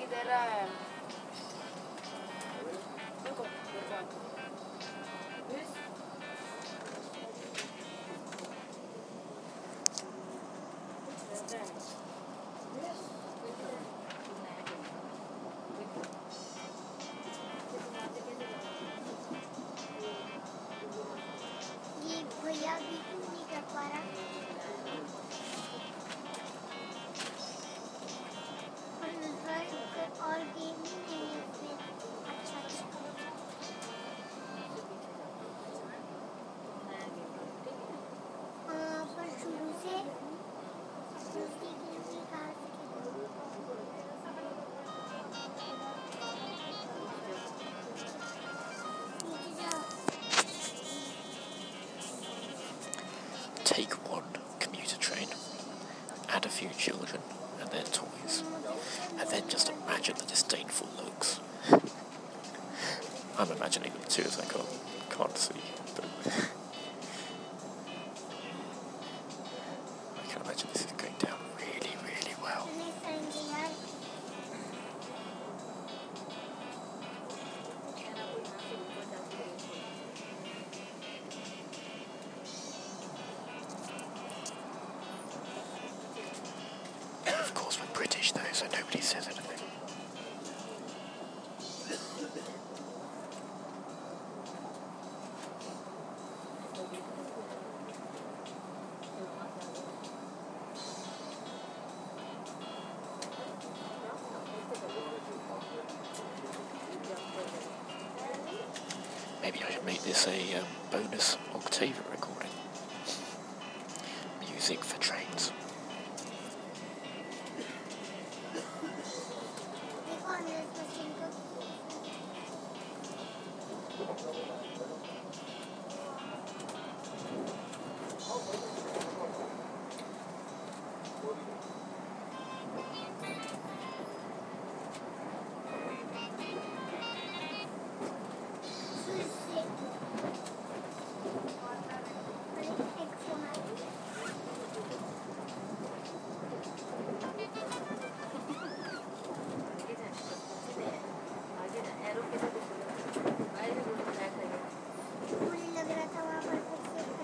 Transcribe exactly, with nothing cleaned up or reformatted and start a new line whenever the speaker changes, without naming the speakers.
इधर आया देखो
ये भैया भी नहीं कर पा रहा और गेम नहीं है इसमें अच्छा अच्छा हाँ पर शुरू से दूसरी गेम भी कहा
Take one commuter train, add a few children and their toys, and then just imagine the disdainful looks. I'm imagining them too as I can't, can't see, but I can imagine this is going down really, really well. Of course we're British though, so nobody says anything. Maybe I should make this a um, bonus Octavia recording. Music for trains.
देखो